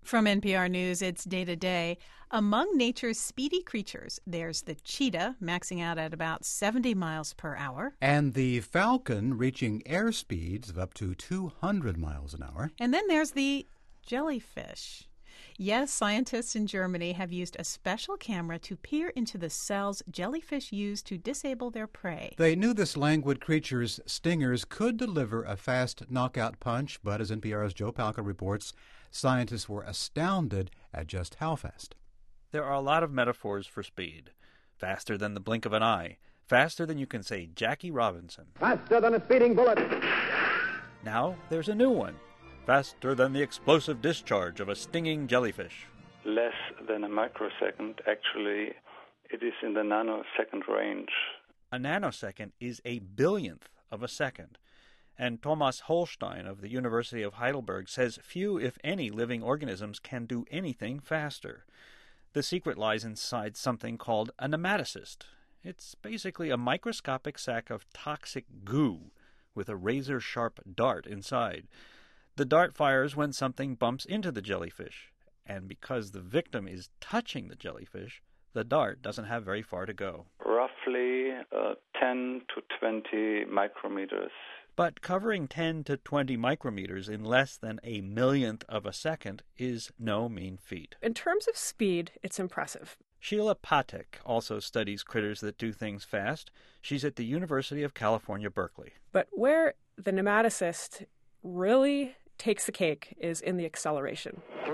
From NPR News, it's Day to Day. Among nature's speedy creatures, there's the cheetah, maxing out at about 70 miles per hour. And the falcon reaching airspeeds of up to 200 miles an hour. And then there's the jellyfish. Yes, scientists in Germany have used a special camera to peer into the cells jellyfish use to disable their prey. They knew this languid creature's stingers could deliver a fast knockout punch, but as NPR's Joe Palca reports, scientists were astounded at just how fast. There are a lot of metaphors for speed. Faster than the blink of an eye. Faster than you can say Jackie Robinson. Faster than a speeding bullet. Now there's a new one. Faster than the explosive discharge of a stinging jellyfish. Less than a microsecond. Actually, it is in the nanosecond range. A nanosecond is a billionth of a second. And Thomas Holstein of the University of Heidelberg says few, if any, living organisms can do anything faster. The secret lies inside something called a nematocyst. It's basically a microscopic sac of toxic goo with a razor-sharp dart inside. The dart fires when something bumps into the jellyfish, and because the victim is touching the jellyfish, the dart doesn't have very far to go. Roughly 10 to 20 micrometers. But covering 10 to 20 micrometers in less than a millionth of a second is no mean feat. In terms of speed, it's impressive. Sheila Patek also studies critters that do things fast. She's at the University of California, Berkeley. But where the nematocyst really takes the cake is in the acceleration. 3,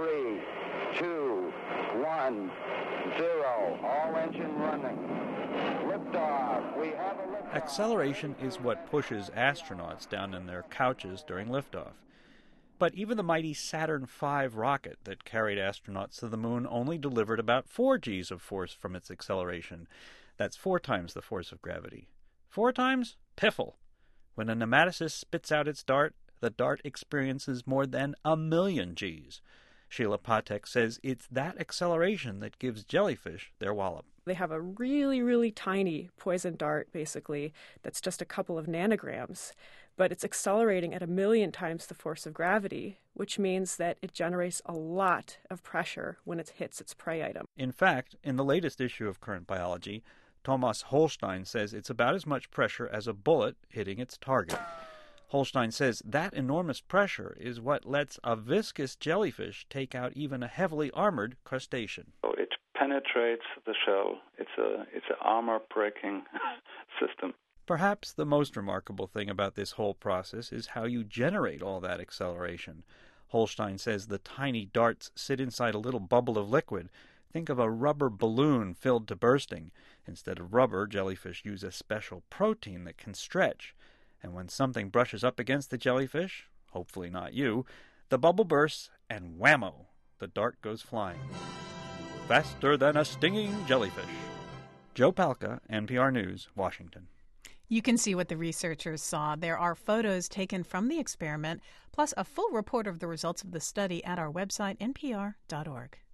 2, 1, 0. All engine running. Liftoff. We have a liftoff. Acceleration is what pushes astronauts down in their couches during liftoff. But even the mighty Saturn V rocket that carried astronauts to the moon only delivered about 4 Gs of force from its acceleration. That's 4 times the force of gravity. 4 times? Piffle. When a nematocyst spits out its dart, the dart experiences more than 1,000,000 Gs. Sheila Patek says it's that acceleration that gives jellyfish their wallop. They have a really, really tiny poison dart, basically, that's just a couple of nanograms, but it's accelerating at 1,000,000 times the force of gravity, which means that it generates a lot of pressure when it hits its prey item. In fact, in the latest issue of Current Biology, Thomas Holstein says it's about as much pressure as a bullet hitting its target. Holstein says that enormous pressure is what lets a viscous jellyfish take out even a heavily armored crustacean. So it penetrates the shell. It's an armor-breaking system. Perhaps the most remarkable thing about this whole process is how you generate all that acceleration. Holstein says the tiny darts sit inside a little bubble of liquid. Think of a rubber balloon filled to bursting. Instead of rubber, jellyfish use a special protein that can stretch. And when something brushes up against the jellyfish, hopefully not you, the bubble bursts and whammo, the dart goes flying. Faster than a stinging jellyfish. Joe Palca, NPR News, Washington. You can see what the researchers saw. There are photos taken from the experiment, plus a full report of the results of the study at our website, npr.org.